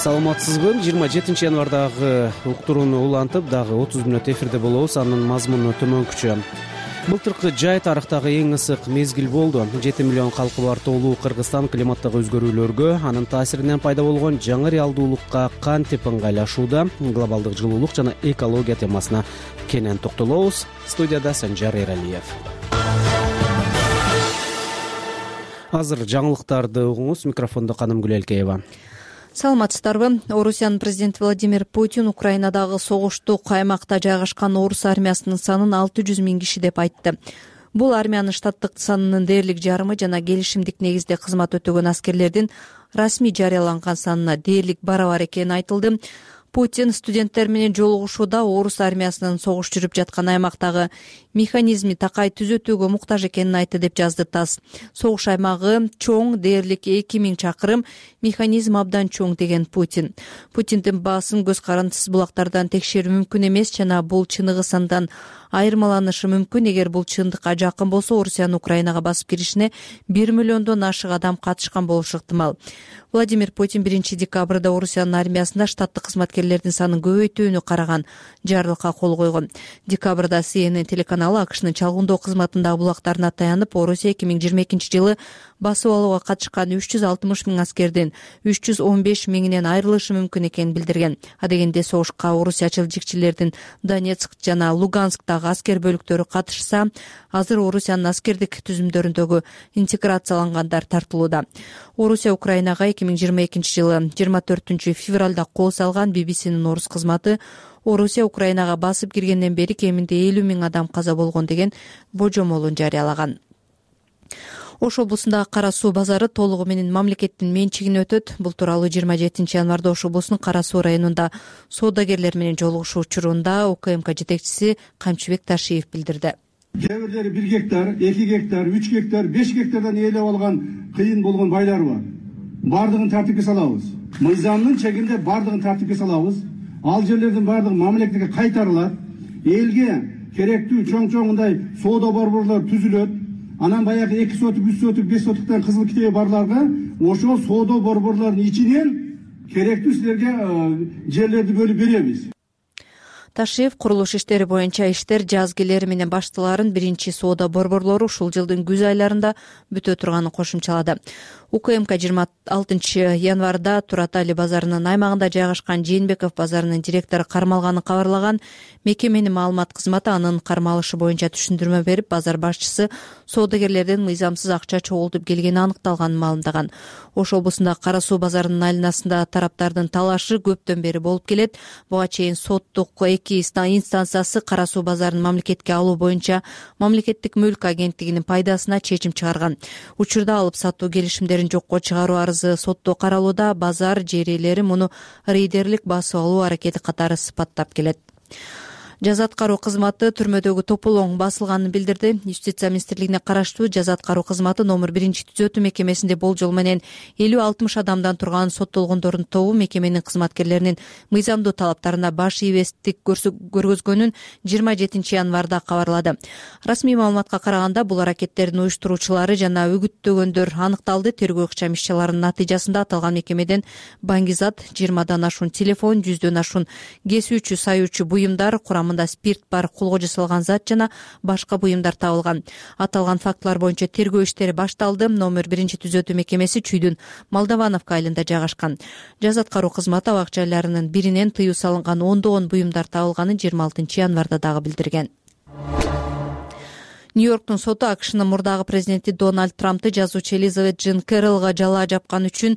Саламатсызбы? 27 январдагы уктурууну улантып, дагы 30 мүнөт эфирде болобуз. Анын мазмуну төмөнкүчө. Былтыркы жай тарыхтагы эң ысык мезгил болду. 7 миллион калкы бар тоолуу Кыргызстан климаттагы өзгөрүүлөргө, анын таасиринен пайда болгон жаңы реалдуулукка кантип ыңгайлашууда, глобалдык жылуулук жана экология темасына кенен токтолобуз. Студияда Санжар Эралиев. Азыр жаңылыктарды угуңуз. Микрофондо Канымгүл Элкеева. Саламатсыздарбы? Орусиянын президенти Владимир Путин Украинадагы согуштук аймакта жайгашкан орус армиясынын санын 600 000 киши деп айтты. Бул армиянын штаттык санынын дээрлик жарымы жана келишимдик негизде кызмат өтөгөн аскерлердин расмий жарыяланган санына дээрлик барабар экени айтылды. Путин студенттер менен жолугушууда орус армиясынын согуш жүрүп жаткан аймактагы механизми такай түзөтүүгө муктаж экенин айтты деп жазды ТАСС. Согуш аймагы чоң, дээрлик 2000 чакырым, механизм абдан чоң деген Путин. Путиндин баасын көз карандысыз булактардан текшерүү мүмкүн эмес жана бул чыныгы сандан айырмаланышы мүмкүн. Эгер бул чындыкка жакын болсо, Орусиянын Украинага басып киришине 1 миллиондон ашык адам катышкан болушу ыктымал. Владимир Путин 1 декабрда Орусиянын армиясында штаттык кызматкерлердин санын көбөйтүүнү караган жарлыкка кол койгон. Декабрда CNN телеканалы АКШнын чалгындоо кызматындагы булактарына таянып, Орусия 2022 жылы басып алууга катышкан 360 000 аскердин 315 000нен айрылышы мүмкүн экенин билдирген. Адегенде согушка орусиячыл жикчилердин Донецк жана Лугансктагы аскер бөлүктөрү катышса, азыр Орусиянын аскердик түзүмдөрүндөгү интеграциялангандар тартылууда. Орусия Украинага 2022 жылы 24 февралда кол салган BBCнин орус кызматы Орусия Украинага басып киргенден бери кеминде 50 000 адам каза болгон деген божомолун жарыялаган. Ош облусундагы Кара Суу базары толугу менен мамлекеттин менчигине өтөт. Бул тууралуу 27 январда Ош облусунун Кара Суу районунда соодагерлер менен жолугушуу учурунда УКМК жетекчиси Камчыбек Ташиев билдирди. Кээ бирлери 1 гектар, 2 гектар, 3 гектар, 5 гектардан ээлеп алган кыйын болгон байлар бар. Бардыгын тартипке салабыз. Мыйзамдын чегинде бардыгын тартипке салабыз. Ал жерлердин бардыгы мамлекетке кайтарылат. Элге керектүү чоң-чоңундай соода борборлор түзүлөт. Анан баягы 2 сотук, 3 сотук, 5 сотуктан кызыл китеби барларга ошол соода борборлордун ичинен керектүү силерге жерлерди бөлүп беребиз. Ташиев курулуш иштери боюнча иштер жаз келери менен башталарын биринчи соода борборлору ушул жылдын күз айларында бүтө турганын кошумчалады. УКМК 26 январда Туратали базарынын аймагында жайгашкан Жээнбеков базарынын директору кармалганын кабарлаган. Мекеменин маалымат кызматы анын кармалышы боюнча түшүндүрмө берип, базар башчысы соодагерлердин мыйзамсыз акча чогултуп келгени аныкталганын маалымдаган. Ош облусундагы Кара Суу базарынын айланасында тараптардын талашы көптөн бери болуп келет. Буга чейин соттук 2 инстанциясы Кара Суу базарын мамлекетке алуу боюнча мамлекеттик мүлк агенттигинин пайдасына чечим чыгарган. Учурда алып сатуу келишимдерин жокко чыгаруу арызы сотто каралууда. Базар жээрелери муну рейдерлик басып алуу аракети катары сыпаттап келет. Жаза аткаруу кызматы түрмөдөгү тополоң басылганын билдирди. Юстиция министрлигине караштуу жаза аткаруу кызматы номер 1 түзөтүү мекемесинде болжол менен 50-60 адамдан турган соттолгондордун тобу мекеменин кызматкерлеринин мыйзамдуу талаптарына баш ийбестик көргөзгөнүн 27 январда кабарлады. Расмий маалыматка караганда, бул аракеттердин уюштуруучулары жана үгүттөгөндөр аныкталды. Тергөө ыкчам иш-чараларынын натыйжасында аталган мекемеден баңгизат, 20дан ашуун телефон, 100дөн ашуун кесүүчү, саюучу буюмдар, курамында спирт бар, колго жасалган зат жана башка буюмдар табылган. Аталган фактылар боюнча тергөө иштери башталды. Номер 1 түзөтүү мекемеси Чүйдүн Молдовановка айылында жайгашкан. Жаза аткаруу кызматы абак жайларынын биринен тыюу салынган ондогон буюмдар табылганын 26 январда дагы билдирген. Нью-Йорктун соту АКШнын мурдагы президенти Дональд Трампты жазуучу Элизабет Джин Кэрроллга жалаа жапкан үчүн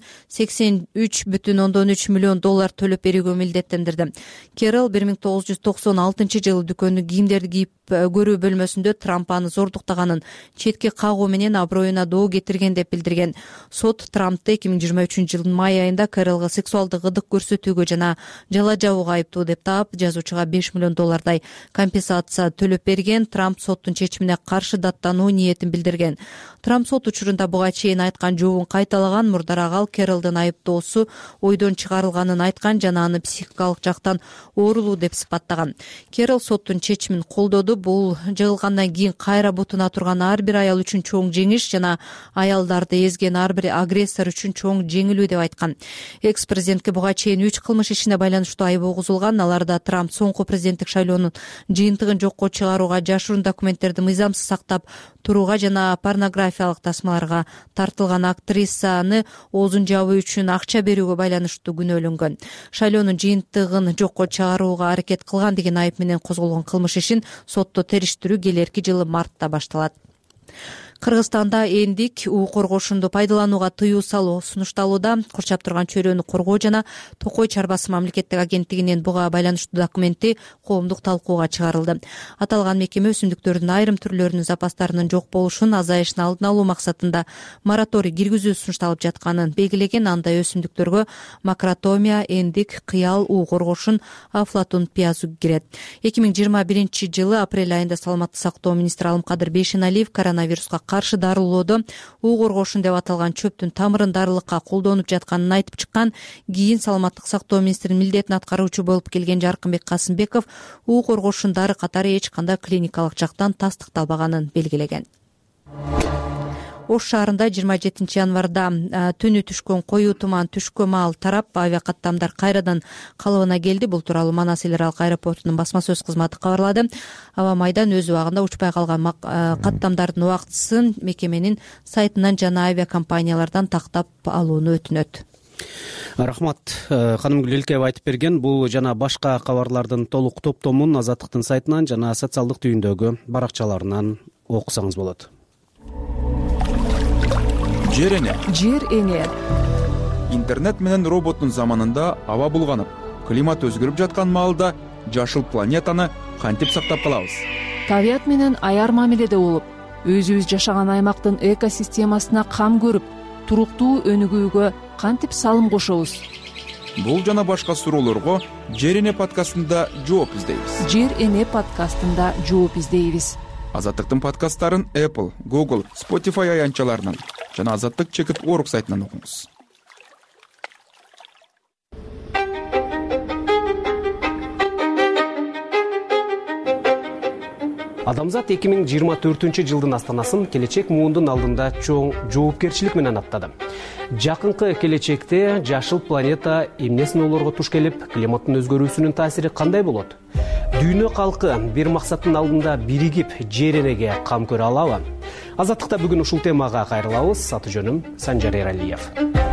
$83,3 миллион төлөп берүүгө милдеттендирди. Кэрролл 1996 жылы дүкөндүн кийимдерди кийип көрүү бөлмөсүндө Трамп аны зордуктаганын, четке кагуу менен аброюна доо кетирген деп билдирген. Сот Трампты 2023 жылдын май айында Кэрроллга сексуалдык ыдык көрсөтүүгө жана жалаа жабууга айыптуу деп таап, жазуучуга $5 миллион компенсация төлөп берген. Трамп соттун чечимине каршы даттануу ниетин билдирген. Трамп сот учурунда буга чейин айткан жообун кайталаган. Мурдараак ал Керролдун айыптоосу ойдон чыгарылганын айткан жана аны психикалык жактан оорулуу деп сыпаттаган. Керрол соттун чечимин колдоду. Бул жыгылгандан кийин кайра бутуна турган ар бир аял үчүн чоң жеңиш жана аялдарды эзген ар бир агрессор үчүн чоң жеңилүү деп айткан. Экс-президентке буга чейин 3 кылмыш ишине байланыштуу айып угузулган. Аларда Трамп соңку президенттик шайлоонун жыйынтыгын жокко чыгарууга, жашыруун документтерди мыйзамсыз сактап турууга жана порнографиялык тасмаларга тартылган актрисаны оозун жабуу үчүн акча берүүгө байланыштуу күнөөлөнгөн. Шайлоонун жыйынтыгын жокко чыгарууга аракет кылган деген айып менен козголгон кылмыш ишин сотто териштирүү келерки жылы мартта башталат. Кыргызстанда эндик уу коргошунду пайдаланууга тыюу салуу сунушталууда. Курчап турган чөйрөнү коргоо жана Токой чарбасы мамлекеттик агенттигинин буга байланыштуу документи коомдук талкууга чыгарылды. Аталган мекеме өсүмдүктөрдүн айрым түрлөрүнүн запастарынын жок болушун, азайышын алдын алуу максатында мораторий киргизүү сунушталып жатканын белгилеген. Андай өсүмдүктөргө макротомия, эндик, кыял, уу коргошун, афлатун пиязу кирет. 2021 жылы апрель айында саламаттык сактоо министри Алымкадыр Бейшеналиев коронавируска каршы дарылоодо уу коргошун деп аталган чөптүн тамырын дарылыкка колдонуп жатканын айтып чыккан. Кийин саламаттык сактоо министринин милдетин аткаруучу болуп келген Жаркынбек Касымбеков уу коргошун дары катары эч кандай клиникалык жактан тастыкталбаганын белгилеген. Ош шаарында 27 январда түнү түшкөн коюу туман түшкө маал тарап, авиакаттамдар кайрадан калыбына келди. Бул тууралуу Манас эл аралык аэропортунун басма сөз кызматы кабарлады. Аба майдан өз убагында учпай калган каттамдардын убактысын мекеменин сайтынан жана авиакомпаниялардан тактап алууну өтүнөт. Рахмат. Ханым Гүлелкеева айтып берген. Бул жана башка кабарлардын толук топтомун Азаттыктын сайтынан жана социалдык түйүндөгү баракчаларынан окусаңыз болот. Жер эне. Интернет менен роботтун заманында аба булганып, климат өзгөрүп жаткан маалда жашыл планетаны кантип сактап калабыз? Табият менен аяр мамиледе болуп, өзүбүз жашаган аймактын экосистемасына кам көрүп, туруктуу өнүгүүгө кантип салым кошобуз? Бул жана башка суроолорго Жер эне подкастында жооп издейбиз. Жер эне подкастында жооп издейбиз. Азаттыктын подкасттарын Apple, Google, Spotify аянтчаларынан жана azattik.org сайтынан окуңуз. Адамзат 2024 жылдын астанасын келечек муундун алдында чоң жоопкерчилик менен аттады. Жакынкы келечекте жашыл планета эмне сыноолорго туш келип, климаттын өзгөрүүсүнүн таасири кандай болот? Дүйнө калкы бир максаттын алдында биригип жер энеге кам көрө алабы? Азаттыкта бүгүн ушул темага кайрылабыз. Аты жөнүм Санжар Эралиев.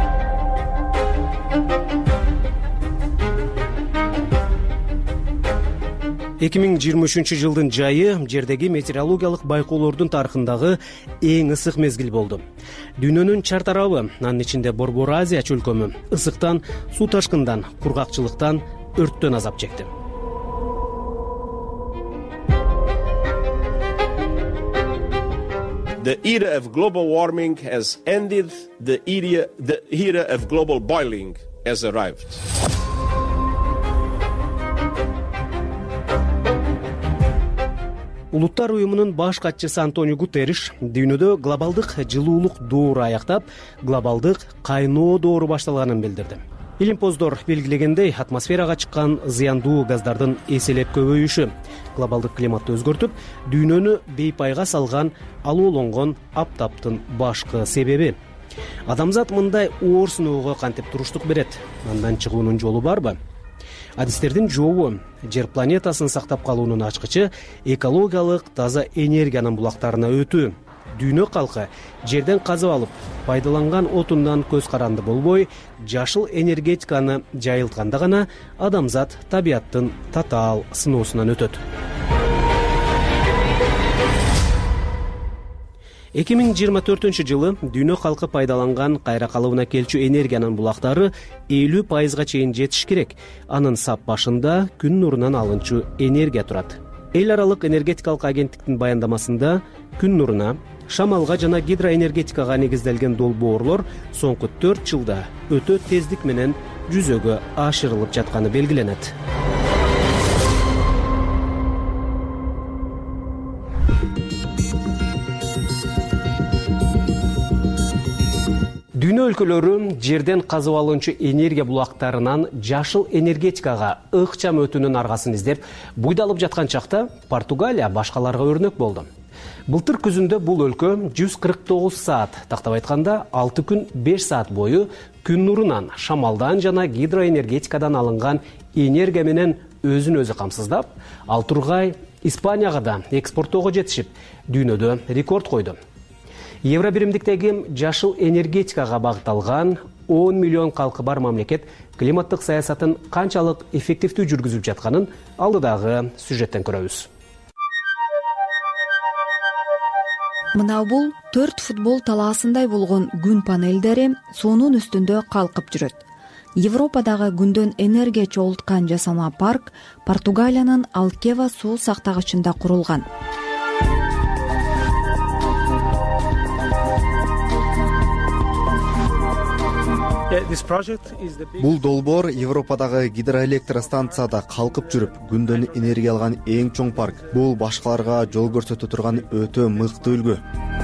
2023 жылдын жайы жердеги метеорологиялык байкоолордун тарыхындагы эң ысык мезгил болду. Дүйнөнүн чар тарабы, анын ичинде Борбор Азия чөлкөмү, ысыктан, суу ташкындан, кургакчылыктан, өрттөн азап чекти. The era of global warming has ended. The era of global boiling has arrived. Улуттар уюмунун баш катчысы Антонио Гутерриш дүйнөдө глобалдык жылуулук доору аяктап, глобалдык кайноо доору башталганын билдирди. Илимпоздор белгилегендей, атмосферага чыккан зыяндуу газдардын эселеп көбөйүшү глобалдык климатты өзгөртүп, дүйнөнү бейпайга салган алуулонгон аптаптын башкы себеби. Адамзат мындай оор сыноого кантип туруштук берет? Андан чыгуунун жолу барбы? Адистердин жообу жер планетасын сактап калуунун ачкычы экологиялык таза энергиянын булактарына өтүү. Дүйнө калкы жерден казып алып, пайдаланган отундан көз каранды болбой, жашыл энергетиканы жайылтканда гана адамзат табияттын татаал сыноосунан өтөт. 2024 жылы дүйнө калкы пайдаланган кайра калыбына келчү энергиянын булактары 50% чейин жетиш керек. Анын сап башында күн нурунан алынчу энергия турат. Эл аралык энергетикалык агенттиктин баяндамасында күн нуруна, шамалга жана гидроэнергетикага негизделген долбоорлор соңку 4 жылда өтө тездик менен жүзөгө ашырылып жатканы белгиленет. Дүйнө өлкөлөрү жерден казып алынчу энергия булактарынан жашыл энергетикага ыкчам өтүүнүн аргасын издеп буйдалып жаткан чакта Португалия башкаларга өрнөк болду. Былтыр күзүндө бул өлкө 149 саат, тактап айтканда 6 күн 5 саат бою күн нурунан, шамалдан жана гидроэнергетикадан алынган энергия менен өзүн өзү камсыздап, ал тургай Испанияга да экспорттоого жетишип, дүйнөдө рекорд койду. Евро биримдиктеги жашыл энергетикага багытталган 10 миллион калкы бар мамлекет климаттык саясатын канчалык эффективдүү жүргүзүп жатканын алдыдагы сюжеттен көрөбүз. Мына бул 4 футбол талаасындай болгон күн панелдери суунун үстүндө калкып жүрөт. Европадагы күндөн энергия чогулткан жасалма парк Португалиянын Алкева суу сактагычында курулган. Бул долбоор Европадагы гидроэлектростанцияда калкып жүрүп, күндөн энергия алган эң чоң парк. Бул башкаларга жол көрсөтө турган өтө мыкты үлгү.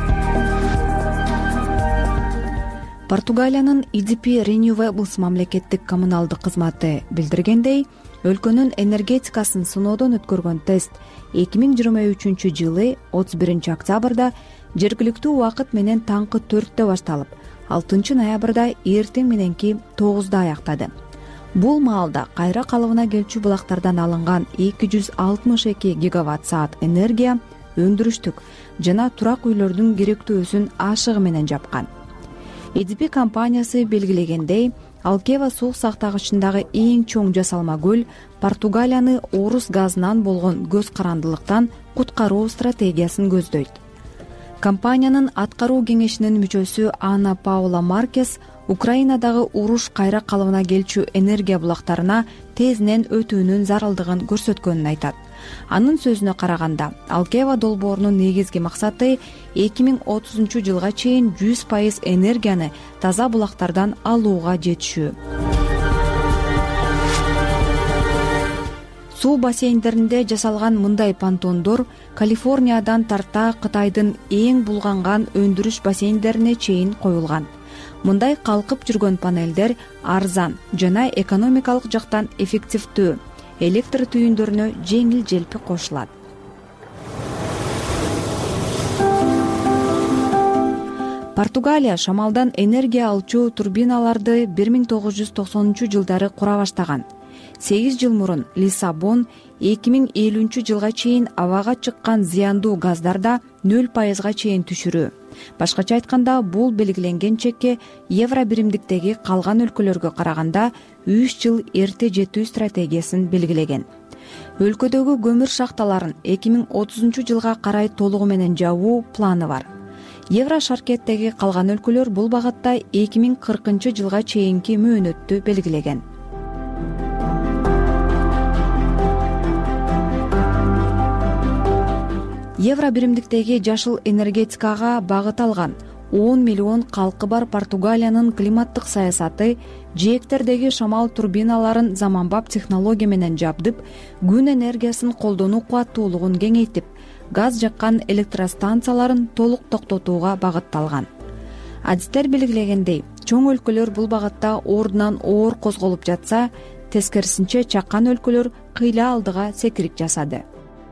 Португалиянын IDP Renewables мамлекеттик коммуналдык кызматы билдиргендей, өлкөнүн энергетикасын сыноодон өткөргөн тест 2023 жылы 31 октябрда жергиликтүү убакыт менен таңкы 4-тө башталып, 6 ноябрда эртең мененки 9-да аяктады. Бул маалда кайра калыбына келчү булактардан алынган 262 гигаватт саат энергия өндүрүштүк жана турак үйлөрдүн керектүүсүн ашыгы менен жапкан. IDP компаниясы белгилегендей, Алкева суу сактагычындагы эң чоң жасалма көл Португалияны орус газынан болгон көз карандылыктан куткаруу стратегиясын көздөйт. Компаниянын аткаруу кеңешинин мүчөсү Анна Паула Маркес Украинадагы уруш кайра калыбына келчү энергия булактарына тезинен өтүүнүн зарылдыгын көрсөткөнүн айтат. Анын сөзүнө караганда, Алкева долбоорунун негизги максаты 2030 жылга чейин 100% энергияны таза булактардан алууга жетишүү. Суу бассейндеринде жасалган мындай понтондор Калифорниядан тарта Кытайдын эң булганган өндүрүш бассейндерине чейин коюлган. Мындай калкып жүргөн панелдер арзан жана экономикалык жактан эффективдүү, электр түйүндөрүнө жеңил желпи кошулат. Португалия шамалдан энергия алчу турбиналарды 1990 жылдары кура баштаган. 8 жыл мурун Лиссабон 2050 жылга чейин абага чыккан зыяндуу газдарда 0% чейин түшүрүү. Башкача айтканда, бул белгиленген чекке евро биримдиктеги калган өлкөлөргө караганда 3 жыл эрте жетүү стратегиясын белгилеген. Өлкөдөгү көмүр шахталарын 2030 жылга карай толугу менен жабуу планы бар. Евро шаркеттеги калган өлкөлөр бул багытта 2040 жылга чейинки мөөнөттү белгилеген. Евро биримдиктеги жашыл энергетикага багыт алган 10 миллион калкы бар Португалиянын климаттык саясаты жээктердеги шамал турбиналарын заманбап технология менен жабдып, күн энергиясын колдонуу кубаттуулугун кеңейтип, газ жаккан электростанцияларын толук токтотууга багытталган. Адистер белгилегендей, чоң өлкөлөр бул багытта ордунан оор козголуп жатса, тескерисинче чаккан өлкөлөр кыйла алдыга секирик жасады.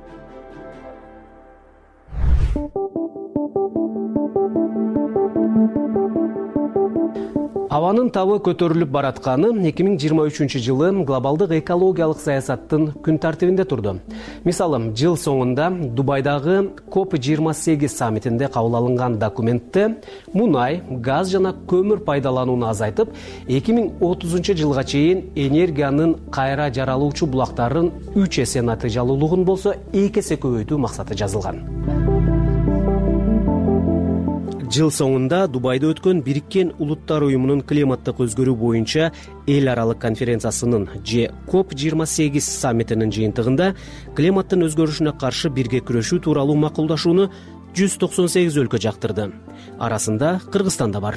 Абанын табы көтөрүлүп баратканы 2023 жылы глобалдык экологиялык саясаттын күн тартибинде турду. Мисалы, жыл соңунда Дубайдагы COP28 саммитинде кабыл алынган документте мунай, газ жана көмүр пайдаланууну азайтып, 2030 жылга чейин энергиянын кайра жаралуучу булактарын 3 эсе натыйжалуулугун болсо 2 эсе көбөйтүү максаты жазылган. Жыл соңунда Дубайда өткөн Бириккен Улуттар уюмунун климаттык өзгөрүү боюнча эл аралык конференциясынын же COP28 саммитинин жыйынтыгында климаттын өзгөрүшүнө каршы бирге күрөшүү тууралуу макулдашууну 198 өлкө жактырды. Арасында Кыргызстан да бар.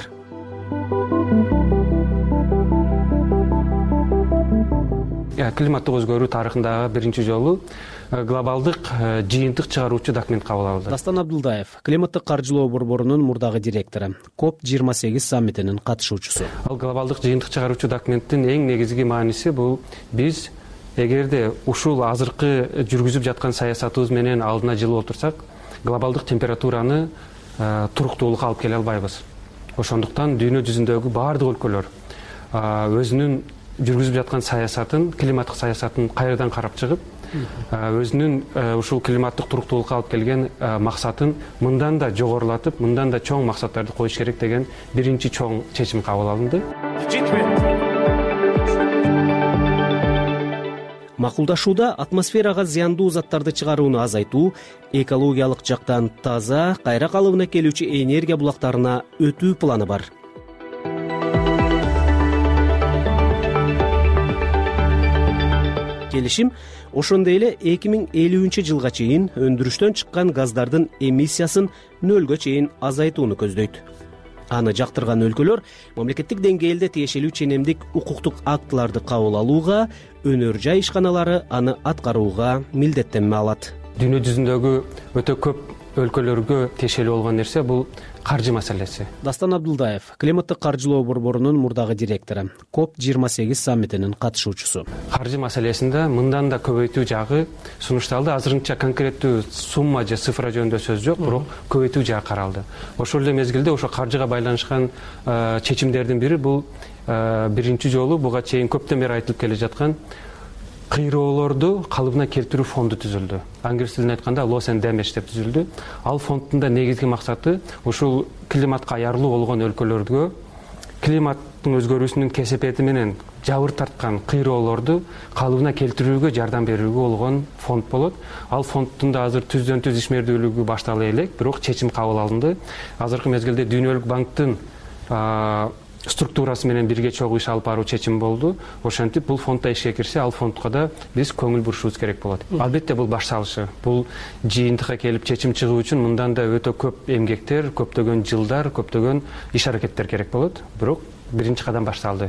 Климаттык өзгөрүү тарыхындагы биринчи жолу глобалдык жыйынтык чыгаруучу документ кабыл алынды. Дастан Абдулдаев, климаттык каржылоо борборунун мурдагы директору, COP28 саммитинин катышуучусу. Ал глобалдык жыйынтык чыгаруучу документтин эң негизги мааниси бул биз эгерде ушул азыркы жүргүзүп жаткан саясатыбыз менен алдына жылып отурсак, глобалдык температураны туруктуулукка алып келе албайбыз. Ошондуктан дүйнө жүзүндөгү баардык өлкөлөр өзүнүн жүргүзүп жаткан саясатын, климаттык саясатын кайрадан карап чыгып, өзүнүн ушул климаттык туруктуулукка алып келген максатын мындан да жогорулатып, мындан да чоң максаттарды коюш керек деген биринчи чоң чечим кабыл алынды. Макулдашууда атмосферага зыяндуу заттарды чыгарууну азайтуу, экологиялык жактан таза, кайра калыбына келүүчү энергия булактарына өтүү планы бар. Келишим ошондой эле 2050-жылга чейин өндүрүштөн чыккан газдардын эмиссиясын нөлгө чейин азайтууну көздөйт. Аны жактырган өлкөлөр мамлекеттик деңгээлде тиешелүү ченемдик укуктук актыларды кабыл алууга, өнөр жай ишканалары аны аткарууга милдеттенме алат. Дүйнө жүзүндөгү өтө көп өлкөлөргө тиешелүү болгон нерсе бул каржы маселеси. Дастан Абдулдаев, климаттык каржылоо борборунун мурдагы директору, COP28 саммитинин катышуучусу. Каржы маселесинде мындан да көбөйтүү жагы сунушталды. Азырынча конкреттүү сумма же цифра жөнүндө сөз жок, бирок көбөйтүү жагы каралды. Ошол эле мезгилде ошо каржыга байланышкан чечимдердин бири бул биринчи жолу буга чейин көптөн бери айтылып келе жаткан кыйроолорду калыбына келтирүү фонду түзүлдү. Англис тилинде айтканда loss and damage деп түзүлдү. Ал фонддун да негизги максаты ушул климатка аярлуу болгон өлкөлөргө климаттын өзгөрүүсүнүн кесепети менен жабыр тарткан кыйроолорду калыбына келтирүүгө жардам берүүгө болгон фонд болот. Ал фонддун да азыр түздөн түз ишмердүүлүгү баштала элек, бирок чечим кабыл алынды. Азыркы мезгилде Дүйнөлүк банктын структурасы менен бирге чогуу иш алып баруу чечим болду. Ошентип бул фондда ишке кирсе, ал фондко да биз көңүл бурушубуз керек болот. Албетте бул баш салышы. Бул жыйынтыкка келип чечим чыгуу үчүн мындан да өтө көп эмгектер, көптөгөн жылдар, көптөгөн иш аракеттер керек болот. Бирок биринчи кадам башталды.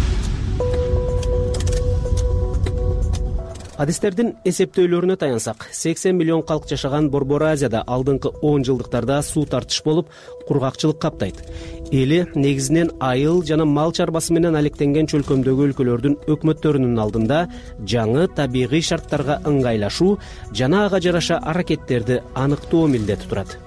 Адистердин эсептөөлөрүнө таянсак, 80 миллион калк жашаган Борбор Азияда алдыңкы 10 жылдыктарда суу тартыш болуп, кургакчылык каптайт. Эли негизинен айыл жана мал чарбасы менен алектенген чөлкөмдөгү өлкөлөрдүн өкмөттөрүнүн алдында жаңы табигый шарттарга ыңгайлашуу жана ага жараша аракеттерди аныктоо милдети турат.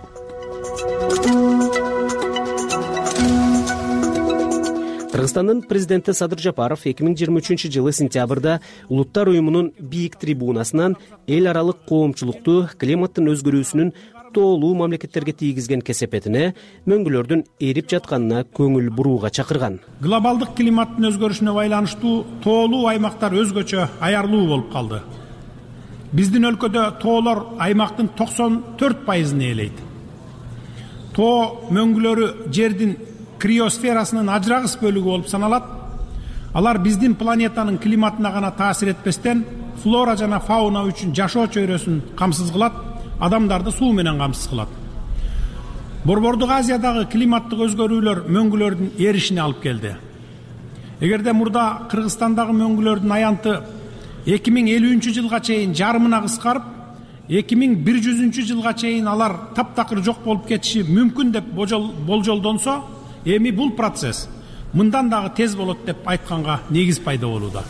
Кыргызстандын президенти Садыр Жапаров 2023-жылы сентябрда Улуттар уюмунун бийик трибунасынан эл аралык коомчулукту климаттын өзгөрүүсүнүн тоолуу мамлекеттерге тийгизген кесепетине, мөңгүлөрдүн эрип жатканына көңүл бурууга чакырган. Глобалдык климаттын өзгөрүшүнө байланыштуу тоолуу аймактар өзгөчө аярлуу болуп калды. Биздин өлкөдө тоолор аймактын 94%-ын ээлейт. Тоо мөңгүлөрү жердин криосферасынын ажырагыс бөлүгү болуп саналат. Алар биздин планетанын климатына гана таасир этпестен, флора жана фауна үчүн жашоо чөйрөсүн камсыз кылат, адамдарды суу менен камсыз кылат. Борбордук Азиядагы климаттык өзгөрүүлөр мөңгүлөрдүн эришине алып келди. Эгерде мурда Кыргызстандагы мөңгүлөрдүн аянты 2050-жылга чейин жарымына кыскарып, 2100 жылга чейин алар таптакыр жок болуп кетиши мүмкүн деп болжолдонсо, эми бул процесс мындан дагы тез болот деп айтканга негиз пайда болууда.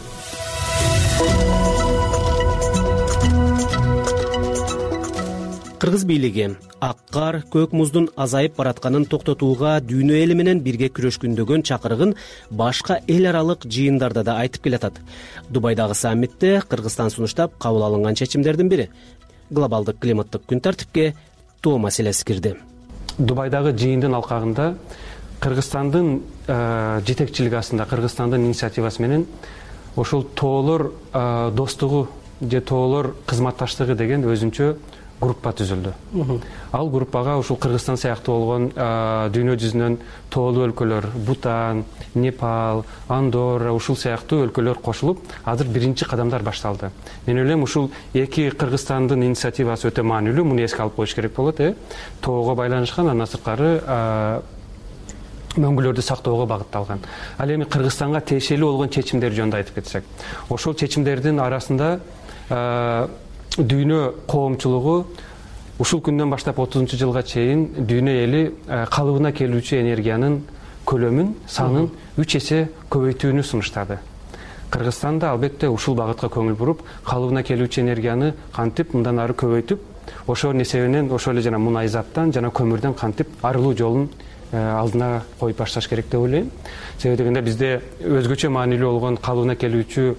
Кыргыз бийлиги ак кар, көк муздун азайып баратканын токтотууга дүйнө эли менен бирге күрөшкүндөгөн чакырыгын башка эл аралык жыйындарда да айтып келатат. Дубайдагы саммитте Кыргызстан сунуштап кабыл алынган чечимдердин бири глобалдык климаттык күн тартипке тоо маселеси кирди. Дубайдагы жыйындын алкагында Кыргызстандын жетекчилиги астында, Кыргызстандын инициативасы менен ошол тоолор достугу же тоолор кызматташтыгы деген өзүнчө группа түзүлдү. Ал группага ушул Кыргызстан сыяктуу болгон дүйнө жүзүнөн тоолуу өлкөлөр, Бутан, Непал, Андорра ушул сыяктуу өлкөлөр кошулуп, азыр биринчи кадамдар башталды. Мен ойлойм, ушул эки Кыргызстандын инициативасы өтө маанилүү, муну эске алып коюш керек болот. Тоого байланышкан, андан сырткары мөңгүлөрдү сактоого багытталган. Ал эми Кыргызстанга тиешелүү болгон чечимдер жөнүндө айтып кетсек, ошол чечимдердин арасында дүйнө коомчулугу ушул күндөн баштап 30-жылга чейин дүйнө эли калыбына келүүчү энергиянын көлөмүн, санын 3 эсе көбөйтүүнү сунуштады. Кыргызстан да албетте ушул багытка көңүл буруп, калыбына келүүчү энергияны кантип мындан ары көбөйтүп, ошол несебинен ошол эле жана мунай заттан жана көмүрдөн кантип арылуу жолун алдына коюп башташ керек деп ойлойм. Себеби дегенде бизде өзгөчө маанилүү болгон калыбына келүүчү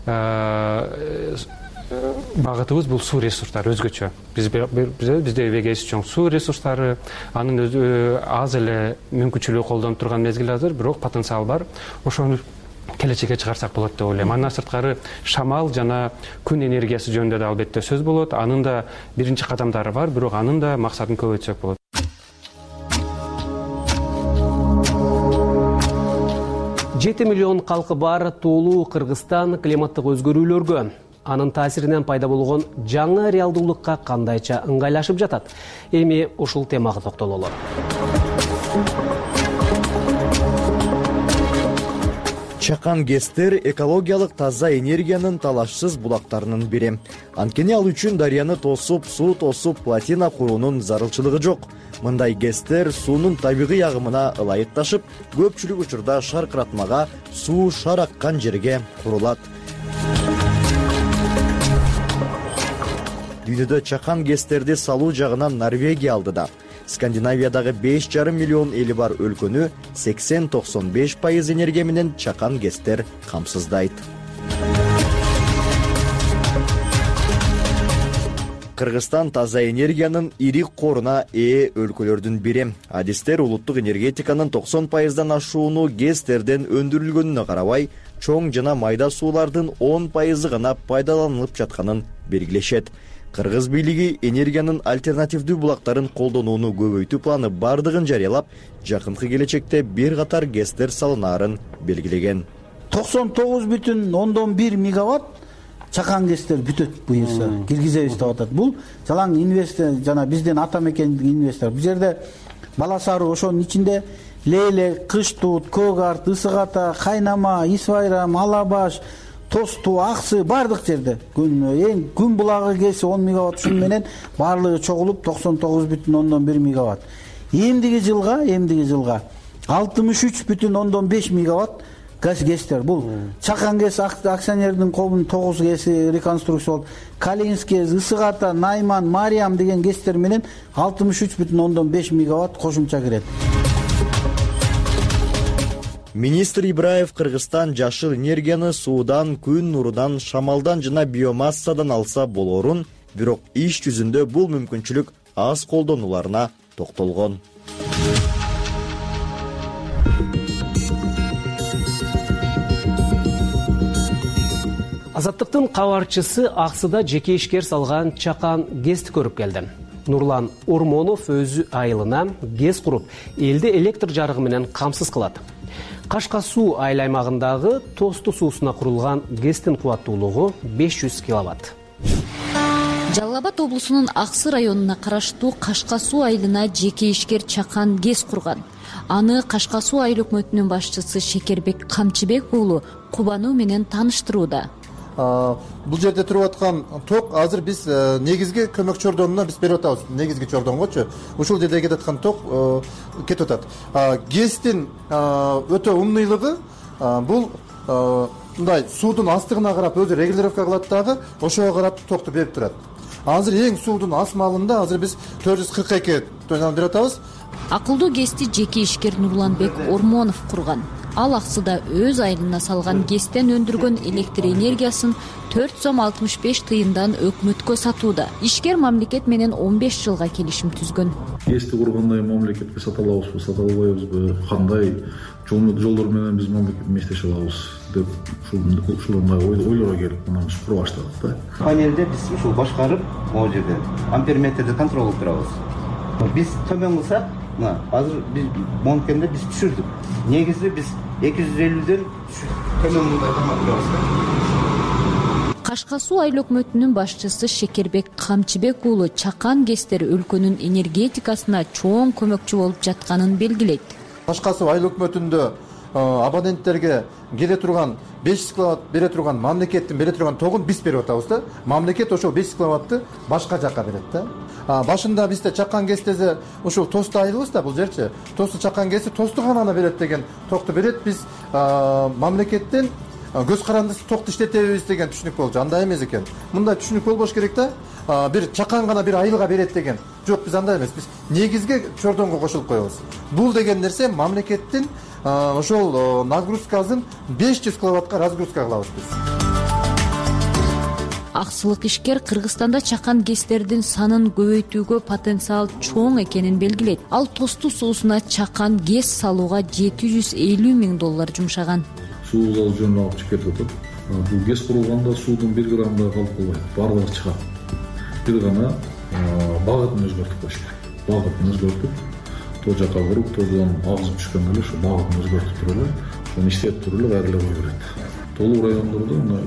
багытыбыз бул суу ресурстары өзгөчө. Бизде эбегейси чоң суу ресурстары, анын өзү аз эле мүмкүнчүлүгү колдонуп турган мезгил азыр, бирок потенциал бар. Ошону келечекке чыгарсак болот деп ойлойм. Андан сырткары шамал жана күн энергиясы жөнүндө да албетте сөз болот. Анын да биринчи кадамдары бар, бирок анын да максатын көбөйтсөк болот. 7 миллион калкы бар Тулуу Кыргызстан климаттык өзгөрүүлөргө, анын таасиринен пайда болгон жаңы реалдуулукка кандайча ыңгайлашып жатат? Эми ушул темага токтололу. Чакан ГЭСтер экологиялык таза энергиянын талашсыз булактарынын бири. Анткени ал үчүн дарыяны тосуп, суу тосуп, плотина куруунун зарылчылыгы жок. Мындай ГЭСтер суунун табигый агымына ылайыкташып, көпчүлүк учурда шаркыратмага, суу шар аккан жерге курулат. Дүйнөдө чакан ГЭСтерди салуу жагынан Норвегия алдыда. Скандинавиядагы 5,5 миллион эли бар өлкөнү 80-95% энергия менен чакан ГЭСтер камсыздайт. Кыргызстан таза энергиянын ири коруна ээ өлкөлөрдүн бири. Адистер улуттук энергетиканын 90%дан ашууну ГЭСтерден өндүрүлгөнүнө карабай, чоң жана майда суулардын 10% гана пайдаланылып жатканын белгилешет. Кыргыз бийлиги энергиянын альтернативдүү булактарын колдонууну көбөйтүү планы бардыгын жарыялап, жакынкы келечекте бир катар ГЭСтер салынаарын белгилеген. 99,1 мегаватт чакан ГЭСтер бүтөт буюрса, киргизебиз деп атат. Бул жалаң инвестор жана биздин ата мекендик инвестор. Бул жерде Баласаруу, ошонун ичинде Лейле, Кыштут, Көгарт, Ысык Ата, Кайнама, Исбайрам, Алабаш, Тосту, Аксы бардык жерде күн булагы ГЭСи 10 мегаватт, ушун менен баардыгы чогулуп 99,1 мегаватт. Эмдиги жылга 63,5 мегаватт ГЭСтер. Бул Чакан ГЭС акционердин коомунун 9 ГЭСи реконструкция болуп, Калининск ГЭС, Ысык Ата, Найман, Мариям деген ГЭСтер менен 63,5 мегаватт кошумча кирет. Министр Ибраев Кыргызстан жашыл энергияны суудан, күн нурунан, шамалдан жана биомассадан алса болорун, бирок иш жүзүндө бул мүмкүнчүлүк аз колдонуларына токтолгон. Азаттыктын кабарчысы Аксыда жеке ишкер салган чакан ГЭСти көрүп келди. Нурлан Ормонов өзү айылына ГЭС куруп, элди электр жарыгы менен камсыз кылат. Кашка суу айыл аймагындагы Тосту суусуна курулган ГЭСтин кубаттуулугу 500 киловатт. Жалал Абад облусунун Аксы районуна караштуу Кашка суу айылына жеке ишкер чакан ГЭС курган. Аны Кашка суу айыл өкмөтүнүн башчысы Шекербек Камчыбек уулу кубануу менен тааныштырууда. Бул жерде туруп аткан ток азыр биз негизги көмөк чордонуна биз берип атабыз. Негизги чордонгочу ушул жерде кетип аткан ток кетип атат. ГЭСтин өтө умныйлыгы бул мындай суудун астыгына карап өзү регулировка кылат дагы, ошого карап токту берип турат. Азыр эң суудун ас маалында азыр биз 442 тоннаны берип атабыз. Акылдуу ГЭСти жеке ишкер Нурланбек Ормонов курган. Ал Аксыда өз айылына салган ГЭСтен өндүргөн электр энергиясын 4,65 сом тыйындан өкмөткө сатууда. Ишкер мамлекет менен 15 жылга келишим түзгөн. ГЭСти кургандай мамлекетке сата алабызбы, сата албайбызбы, кандай жолдор менен биз мамлекет эместеше алабыз деп ушундай ойлорго келип мына биз кура баштадык да. Панелде биз ушул башкарып, могу жерде амперметрди контроль кылып турабыз. Биз төмөн кылсак, азыр биз монкенде биз түшүрдүк. Негизи биз 250ден төмөн мындай турабыз. Кашка суу айыл өкмөтүнүн башчысы Шекербек Камчыбек уулу чакан ГЭСтер өлкөнүн энергетикасына чоң көмөкчү болуп жатканын белгилейт. Кашка суу айыл өкмөтүндө абоненттерге келе турган 500 киловатт бере турган мамлекеттин бере турган тогун биз берип атабыз да. Мамлекет ошол 500 киловаттты башка жакка берет да. Башында бизде чаккан кездеде ушул тосту айылыбыз да, бул жерчи. Тосту чаккан кезде тосту гана берет деген токту берет. Биз мамлекеттен көз карандысы токту иштетебиз деген түшүнүк болчу. Андай эмес экен. Мындай түшүнүк болбош керек да. Бир чаккан гана бир айылга берет деген. Жок, биз андай эмес. Биз негизги чордонго кошулуп коебуз. Бул деген нерсе мамлекеттин ошол нагрузкасын 500 киловаттка разгрузка кылабыз биз. Аксылык ишкер Кыргызстанда чакан гэстердин санын көбөйтүүгө потенциал чоң экенин белгилейт. Ал тосту суусуна чакан гэс салууга $750,000 жумшаган. Суу зал жөнүндө алып чыгып кетип атат. Бул гэс курулганда суудун 1 грамм да калып калбайт. Баардыгы чыгат. Бир гана багытын өзгөртүп коюш керек. Багытын өзгөртүп, то жака буруп, тозон агызып түшкөндө эле ошо багытын өзгөртүп туруп эле, ошону иштетип туруп эле кайра эле кое берет. Толук райондордо мына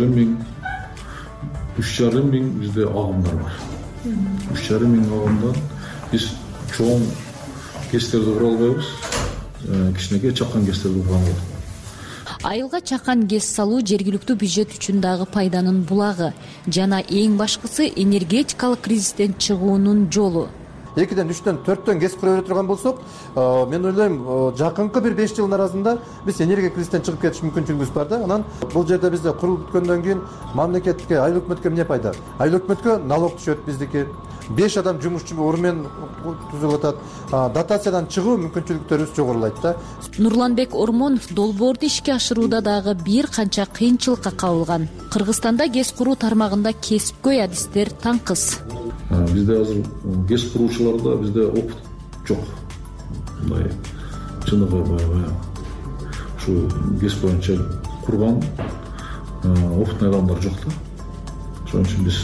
3,5 миң бизде агымдар бар. 3,5 миң агымдан биз чоң гэстерди кура албайбыз. Кичинекей чакан гэстерди кура алабыз. Айылга чакан гэс салуу жергиликтүү бюджет үчүн дагы пайданын булагы жана эң башкысы энергетикалык кризистен чыгуунун жолу. 2-ден 3-төн 4-төн гэс кура бере турган болсок, мен ойлойм, жакынкы бир 5 жылдын арасында биз энергия кризистен чыгып кетиш мүмкүнчүлүгүбүз бар да. Анан бул жерде бизде курулуп бүткөндөн кийин мамлекетке, айыл өкмөткө эмне пайда? Айыл өкмөткө налог түшөт биздики. 5 адам жумушчу орун түзүп атат. Дотациядан чыгуу мүмкүнчүлүктөрүбүз жогорулайт да. Нурланбек Ормонов долбоорду ишке ашырууда дагы бир канча кыйынчылыкка кабылган. Кыргызстанда гэс куруу тармагында кесипкөй адистер таңкыс. Бизде азыр гэс куруучуларда бизде опыт жок. Мындай чыныгы баягы ушу гэс боюнча курган опытный адамдар жок да. Ошон үчүн биз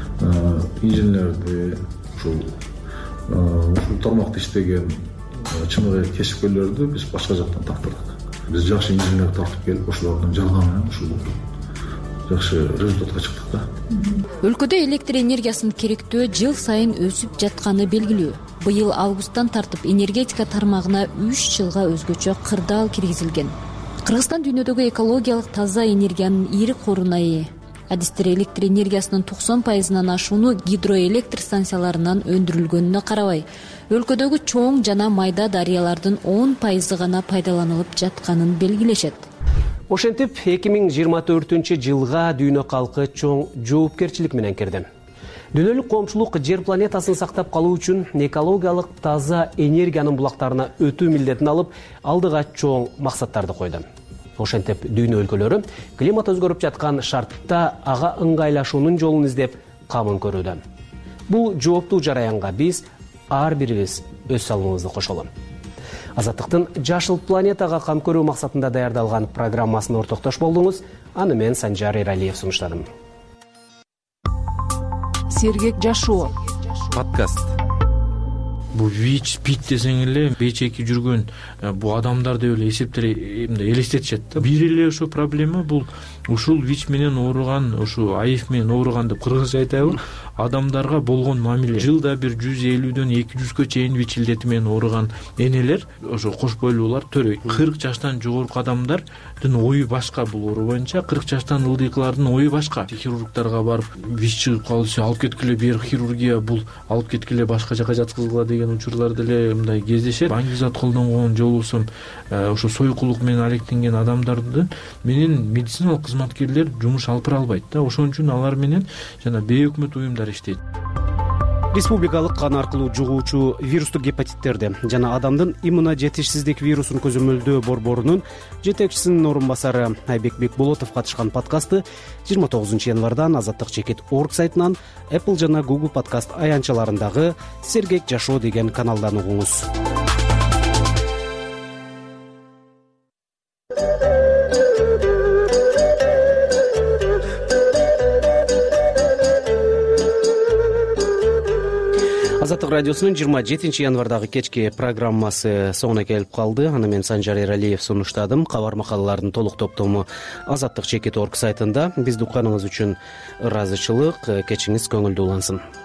инженерди, ушул тармакта иштеген чыныгы кесипкөйлөрдү биз башка жактан тартырдык. Биз жакшы инженер тартып келип, ошолордун жардамы менен ушул жакшы результатка чыктык да. Өлкөдө электр энергиясынын керектөө жыл сайын өсүп жатканы белгилүү. Быйыл августтан тартып энергетика тармагына 3 жылга өзгөчө кырдаал киргизилген. Кыргызстан дүйнөдөгү экологиялык таза энергиянын ири коруна ээ. Адистер электр энергиясынын 90%-нан ашууну гидроэлектр станцияларынан өндүрүлгөнүнө карабай, өлкөдөгү чоң жана майда дарыялардын 10% гана пайдаланылып жатканын белгилешет. Ошентип 2024-жылга дүйнө калкы чоң жоопкерчилик менен кирди. Дүйнөлүк коомчулук жер планетасын сактап калуу үчүн экологиялык таза энергиянын булактарына өтүү милдетин алып, алдыга чоң максаттарды койду. Ошентип дүйнө өлкөлөрү климат өзгөрүп жаткан шартта ага ыңгайлашуунун жолун издеп камын көрүүдө. Бул жооптуу жараянга биз ар бирибиз өз салымыбызды кошолу. Азаттыктын Жашыл планетага кам көрүү максатында даярдалган программасына ортоктош болдуңуз. Аны мен Санжар Эралиев сунуштадым. Сергек жашоо подкаст. Бул ВИЧ, ПИТ десең эле бейчеки жүргөн бул адамдар деп эле элестетишет да. Бир эле ошо проблема бул ушул ВИЧ менен ооруган, ушу АИФ менен ооруган деп кыргызча айтайбы, адамдарга болгон мамиле. Жылда бир 150дөн 200гө чейин ВИЧ илдети менен ооруган энелер, ошо кош бойлуулар төрөйт. 40 жаштан жогорку адамдардын ою башка бул оору боюнча, 40 жаштан ылдыйкылардын ою башка. Хирургдарга барып ВИЧ чыгып калса, алып кеткиле бир хирургия бул, алып кеткиле башка жака жаткызгыла деген учурлар деле мындай кездешет. Баңгизат колдонгон жолусун ошо сойкулук менен алектенген адамдарды менен медициналык кызматкерлер жумуш алып бара албайт да. Ошон үчүн алар менен жана бейөкмөт уюмдар иштейт. Республикалык кан аркылуу жугуучу вирустук гепатиттерди жана адамдын иммуножетишсиздик вирусун көзөмөлдөө борборунун жетекчисинин орун басары Айбек Бекболотов катышкан подкастты 29 январдан Азаттык.org сайтынан, Apple жана Google подкаст аянтчаларындагы Сергек жашоо деген каналдан угуңуз. Азаттык радиосунун 27 январдагы кечки программасы соңуна келип калды. Аны мен Санжар Эралиев сунуштадым. Кабар макалалардын толук топтому Азаттык.org сайтында. Бизди укканыңыз үчүн ыраазычылык. Кечиңиз көңүлдүү улансын.